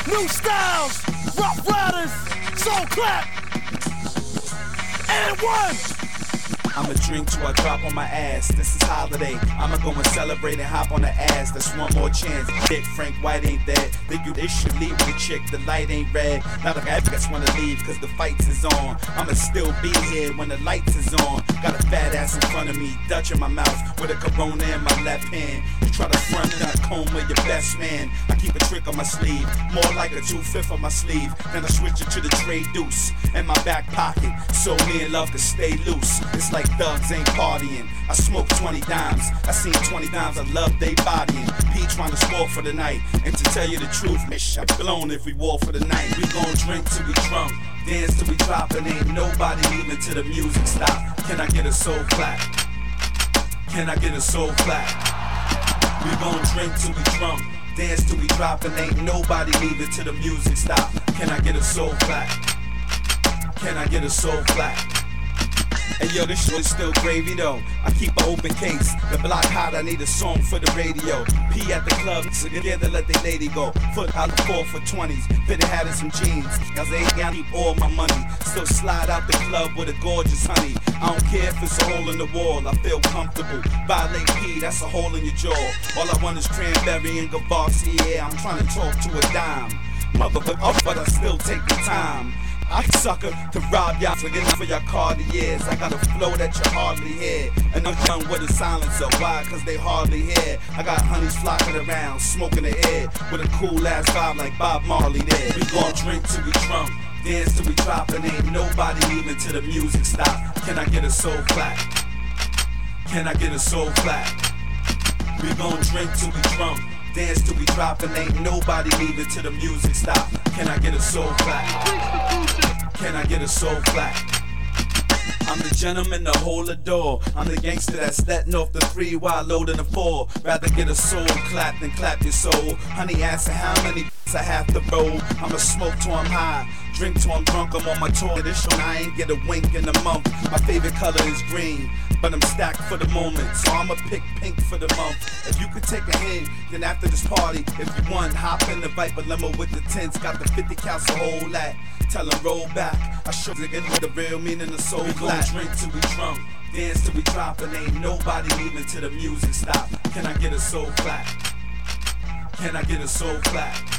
New styles, rough riders, soul clap, and one. I'ma drink till I drop on my ass. This is holiday. I'ma go and celebrate and hop on the ass. That's one more chance. Dick Frank White ain't there. Think you should leave with a chick. The light ain't red. Now the guys wanna leave cause the fights is on. I'ma still be here when the lights is on. Got a fat ass in front of me, Dutch in my mouth with a Corona in my left hand. You try to front that comb with your best man. I keep a trick on my sleeve, more like a 2/5 on my sleeve. Then I switch it to the tray deuce in my back pocket, so me and love can stay loose. It's like thugs ain't partying. I smoke 20 dimes. I seen 20 dimes. I love they bodying. P trying to score for the night. And to tell you the truth, miss, I'm blown if we war for the night. We gon' drink till we drunk, dance till we drop, and ain't nobody leaving till the music stop. Can I get a soul clap? Can I get a soul clap? We gon' drink till we drunk, dance till we drop, and ain't nobody leaving till the music stop. Can I get a soul clap? Can I get a soul clap? Hey yo, this shit is still gravy though. I keep an open case. The block hot, I need a song for the radio. P at the club, so together let the lady go. Foot out the 4 for 20s. Fitted hat and some jeans. Cause they ain't gotta keep all my money. Still slide out the club with a gorgeous honey. I don't care if it's a hole in the wall, I feel comfortable. Violate P, that's a hole in your jaw. All I want is cranberry and Gavassi, yeah. I'm trying to talk to a dime. Motherfucker, but I still take the time. I sucker to rob y'all for your Cartiers. I got a flow that you hardly hear, and I'm done with a silencer. Why? Cause they hardly hear. I got honeys flocking around, smoking the air with a cool ass vibe like Bob Marley there. We gon' drink till we drunk, dance till we drop, and ain't nobody leaving till the music stop. Can I get a soul clap? Can I get a soul clap? We gon' drink till we drunk, dance till we drop, and ain't nobody leaving till the music stop. Can I get a soul clap? Can I get a soul clap? I'm the gentleman to hold the door. I'm the gangster that's letting off the 3 while loading the 4. Rather get a soul clap than clap your soul. Honey asking how many I have to roll. I'ma smoke till I'm high, drink till I'm drunk. I'm on my tour. This show I ain't get a wink in a month. My favorite color is green, but I'm stacked for the moment, so I'ma pick pink for the month. If you could take a hint, then after this party, if you want, hop in the Viper limo with the tents. Got the 50 counts to hold that. Tell them roll back. I shook it with the real meaning of soul. We gon' drink till we drunk, dance till we drop, and ain't nobody leaving till the music stop. Can I get a soul clap? Can I get a soul clap?